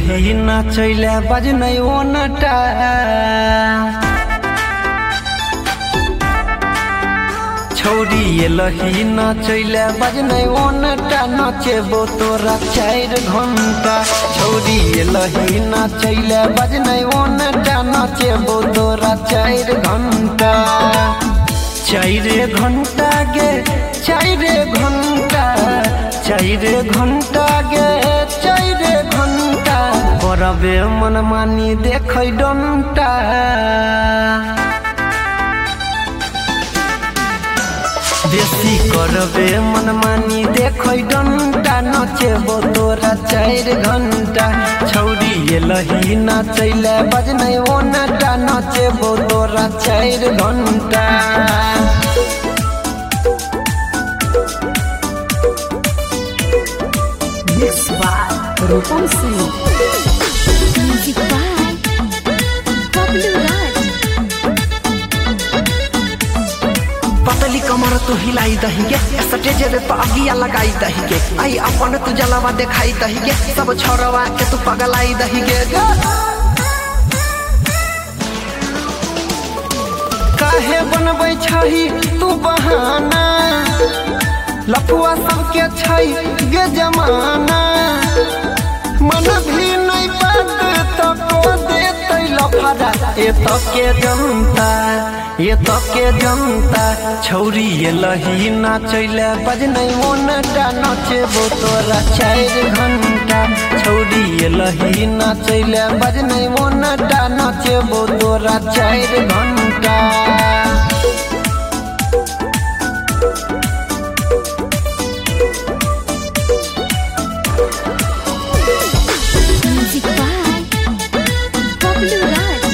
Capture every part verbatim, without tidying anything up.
लही नाचैले बजनै ओनटा छौरी ये लही नाचैले बजनै ओनटा नाचेबो तोरा चार घंटा छौरी ये लही नाचैले बजनै ओनटा नाचेबो तोरा चार घंटा चार घंटा गे चार घंटा चार घंटा गे चार घंटा करबे मन मानी देखै डंटा बेसी करबे मन मानी देखै डंटा नचेबो तोरा चार घंटा छौरी ये लही नाचैले बजनै ओनटा नचेबो तोरा चार घंटा Mixed by Rupam Singh. Music by Pablo Raj. पतली कमर तू हिलाई दही के स्टेज पे पागिया लगाई दही के आई अपन तू जलावा दिखाई दही के सब छोरवा के तू पगलाई दही के काहे बनबै छही तू बहाना लफुआ सबके छै गे जमाना मन भी नहीं बात तो को देतै लफड़ा ए तो के जनता ये तो के जनता छौरी ये लही नाचैले बजनै ओनटा नचेबो तोरा चार घंटा छौरी ये लही नाचैले बजनै ओनटा नचेबो तोरा चार घंटा Music by Pablo Raj.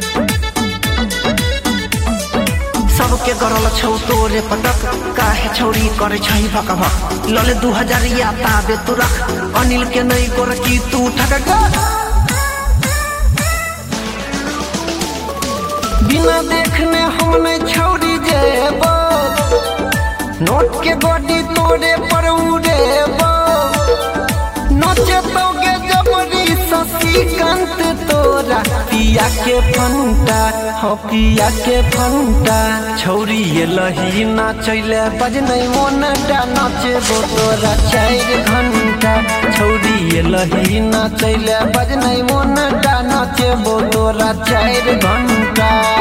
सबके गरल छौ तोरे पटक काहे छौरी करे छै भक भक लले दू हजार या ताबे तू रख अनिल के नहीं कर की तू ठगक बिना देखने हम नहीं छौरी जेबो नोट के बॉडी तोरे पर उड़ेबो नचे तोगे जबरी शशिकांत तोरा पिया के फंटा हो पिया के फंटा छौरी ये लही नाचैले बजनै ओनटा नचेबो तोरा चार घंटा छौरी ये लही नाचैले बजनै ओनटा नचेबो तोरा चार घंटा।